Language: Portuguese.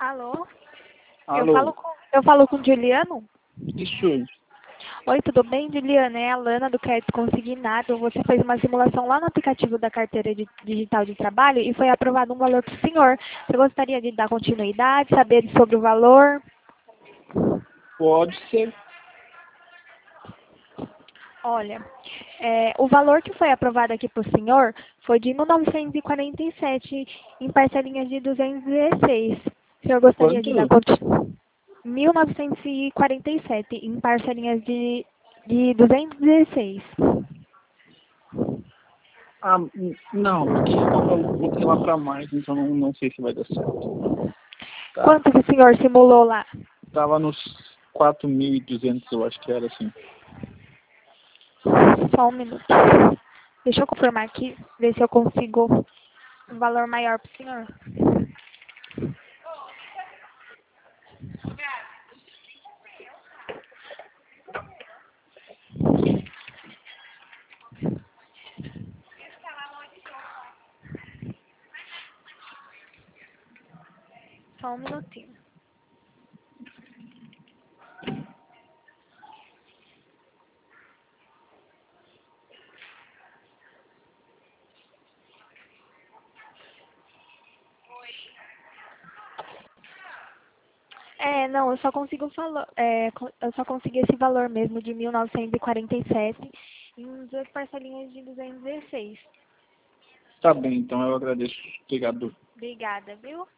Alô? Alô, Eu falo com o Juliano? isso, Oi, tudo bem, Juliana? É a Lana do Crédito Consignado. Você fez uma simulação lá no aplicativo da carteira digital de trabalho e foi aprovado um valor para o senhor. Você gostaria de dar continuidade, saber sobre o valor? pode ser. Olha, o valor que foi aprovado aqui para o senhor foi de 1.947 em parcelinhas de 216. O senhor gostaria de dar Quanto? continuidade? 1.947 em parcelinhas de 216. Não, porque eu botei lá pra mais, então não sei se vai dar certo. Tá. Quanto que o senhor simulou lá? Tava nos 4.200, eu acho que era assim. Só um minuto. Deixa eu confirmar aqui, ver se eu consigo um valor maior para o senhor. Só um minutinho. Não, eu só consigo eu só consegui esse valor mesmo de 1.947 em duas parcelinhas de 216. Tá bem, então eu agradeço. Obrigado. Obrigada, viu?